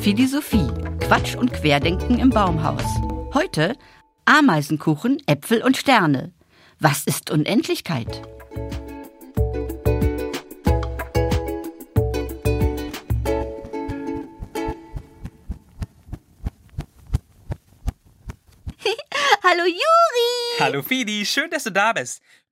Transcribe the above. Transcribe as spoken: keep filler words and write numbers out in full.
Philosophie, Quatsch und Querdenken im Baumhaus. Heute Ameisenkuchen, Äpfel und Sterne. Was ist Unendlichkeit? Hallo Juri! Hallo Fidi, schön, dass du da bist.